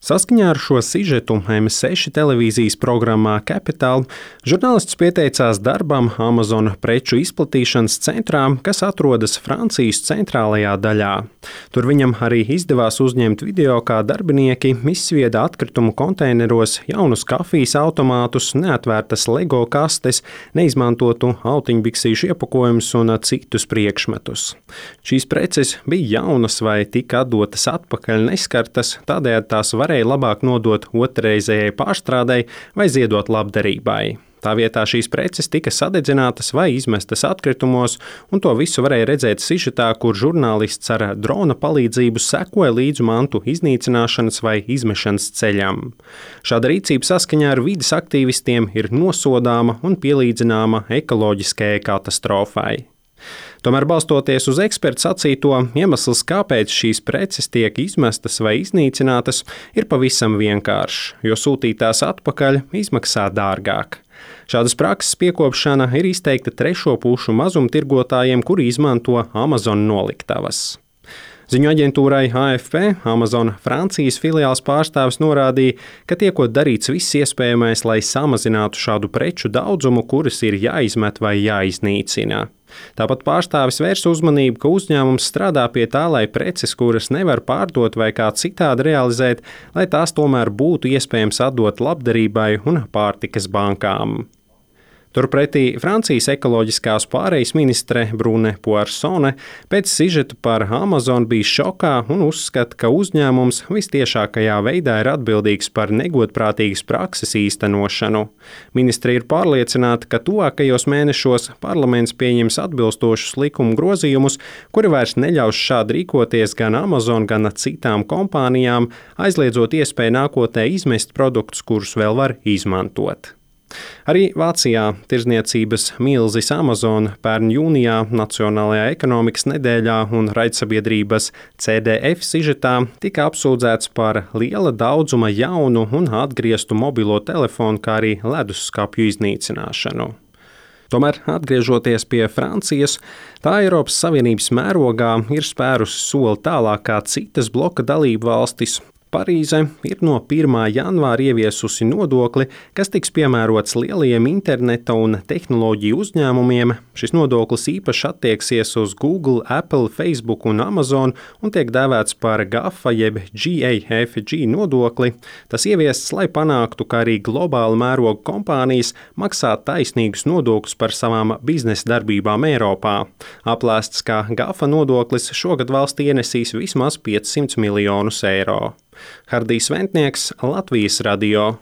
Saskaņā ar šo sižetu M6 televīzijas programmā Capital žurnālists pieteicās darbam Amazon preču izplatīšanas centrā, kas atrodas Francijas centrālajā daļā. Tur viņam arī izdevās uzņemt video, kā darbinieki izsvieda atkritumu konteineros jaunus kafijas automātus, neatvērtas Lego kastes, neizmantotu autiņbiksīšu iepakojumus un citus priekšmetus. Šīs preces bija jaunas vai tika atdotas atpakaļ neskartas, tādējādi tās varēja labāk nodot otrreizējai pārstrādei vai ziedot labdarībai. Tā vietā šīs preces tika sadedzinātas vai izmestas atkritumos, un to visu varēja redzēt sižetā, kur žurnālists ar drona palīdzību sekoja līdzi mantu iznīcināšanas vai izmešanas ceļam. Šāda rīcība saskaņā ar vides aktīvistiem ir nosodāma un pielīdzināma ekoloģiskajai katastrofai. Tomēr, balstoties uz ekspertu sacīto, iemesls, kāpēc šīs preces tiek izmestas vai iznīcinātas, ir pavisam vienkāršs, jo sūtītās atpakaļ izmaksā dārgāk. Šādas prakses piekopšana ir izteikta trešo pušu mazumtirgotājiem, kuri izmanto Amazon noliktavas. Ziņu aģentūrai AFP Amazon Francijas filiāles pārstāvis norādīja, ka tiekot darīts viss iespējamais, lai samazinātu šādu preču daudzumu, kuras ir jāizmet vai jāiznīcina. Tāpat pārstāvis vērsa uzmanību, ka uzņēmums strādā pie tā, lai preces, kuras nevar pārdot vai kā citādi realizēt, lai tās tomēr būtu iespējams atdot labdarībai un pārtikas bankām. Turpretī Francijas ekoloģiskās pārejas ministre Brune Poirsone pēc sižeta par Amazon bija šokā un uzskata, ka uzņēmums vistiešākajā veidā ir atbildīgs par negodprātīgas prakses īstenošanu. Ministre ir pārliecināta, ka tuvākajos mēnešos parlaments pieņems atbilstošus likuma grozījumus, kuri vairs neļaus šādi rīkoties gan Amazon, gan citām kompānijām, aizliedzot iespēju nākotnē izmest produktus, kurus vēl var izmantot. Arī Vācijā tirdzniecības milzis Amazon pērn jūnijā Nacionālajā ekonomikas nedēļā un raidsabiedrības CDF sižetā tika apsūdzēts par liela daudzuma jaunu un atgrieztu mobilo telefonu, kā arī leduskapju iznīcināšanu. Tomēr, atgriežoties pie Francijas, tā Eiropas Savienības mērogā ir spērusi soli tālāk kā citas bloka dalību valstis. Parīze ir no 1. janvāra ieviesusi nodokli, kas tiks piemērots lielajiem interneta un tehnoloģiju uzņēmumiem. Šis nodoklis īpaši attieksies uz Google, Apple, Facebook un Amazon un tiek dēvēts par GAFA jeb GAFG nodokli. Tas ieviests, lai panāktu, ka arī globāla mēroga kompānijas maksā taisnīgus nodokļus par savām biznesa darbībām Eiropā. Aplēsts, ka GAFA nodoklis šogad valstī ienesīs vismaz 500 miljonus eiro. Hardijs Ventnieks, Latvijas radio.